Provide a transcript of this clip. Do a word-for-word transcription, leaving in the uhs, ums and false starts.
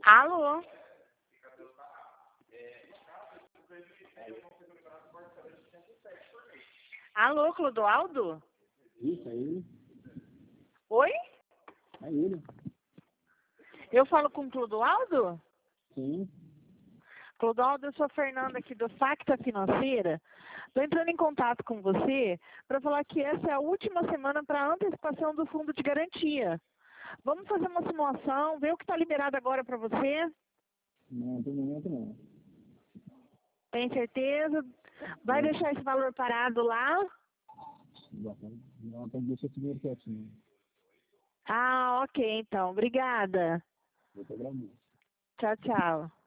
Alô? Alô, Clodoaldo? Isso, é ele. Oi? É ele. Eu falo com o Clodoaldo? Sim. Clodoaldo, eu sou a Fernanda aqui do Facta Financeira. Estou entrando em contato com você para falar que essa é a última semana para a antecipação do fundo de garantia. Vamos fazer uma simulação, ver o que está liberado agora para você? Não, no momento não. Tem certeza? Vai Não, deixar esse valor parado lá? não, então deixa esse dinheiro quietinho. Ah, ok, então. Obrigada. Eu te agradeço. Tchau, tchau.